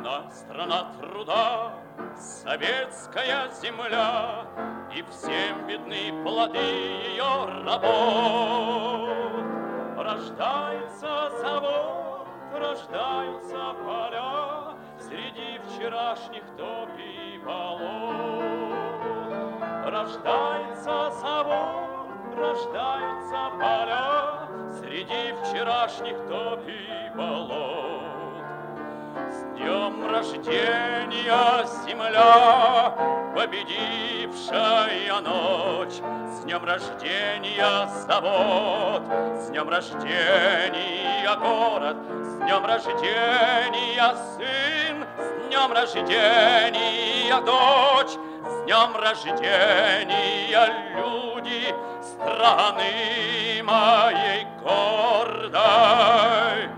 Страна труда, советская земля, и всем видны плоды ее работ. Рождается завод, рождаются поля среди вчерашних топий и болот. Рождается завод, рождаются поля среди вчерашних топий и болот. С днем рождения, земля, победившая ночь! С днем рождения, завод! С днем рождения, город! С днем рождения, сын! С днем рождения, дочь! С днем рождения, люди страны моей гордой!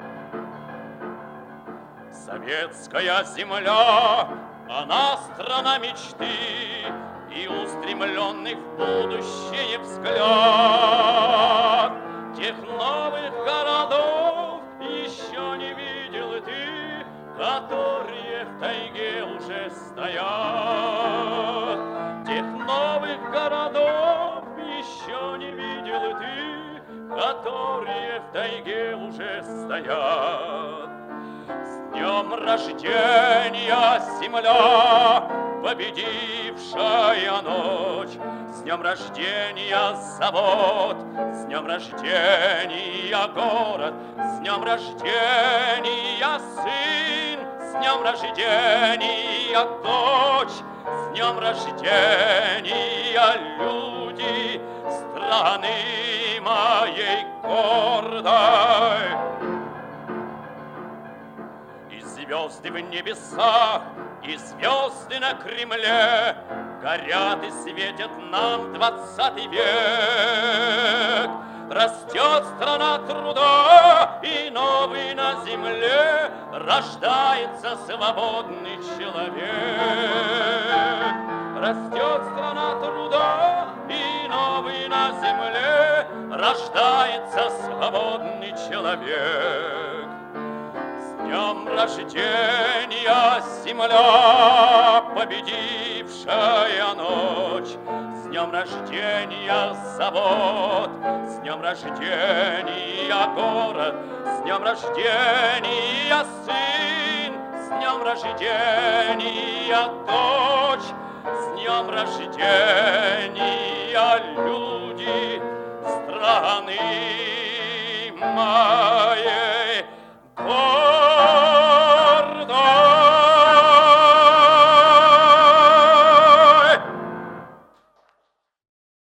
Советская земля, она страна мечты и устремленный в будущее взгляд. Тех новых городов еще не видел ты, которые в тайге уже стоят. Тех новых городов еще не видел ты, которые в тайге уже стоят. С днем рождения, земля, победившая ночь! С днем рождения, завод! С днем рождения, город! С днем рождения, сын! С днем рождения, дочь! С днем рождения, люди страны моей гордой! Звезды в небесах и звезды на Кремле горят и светят нам 20 век. Растет страна труда, и новый на земле рождается свободный человек. Растет страна труда, и новый на земле рождается свободный человек. С днем рождения, земля, победившая ночь! С днем рождения, завод! С днем рождения, город! С днем рождения, сын! С днем рождения, дочь! С днем рождения, люди страны моей!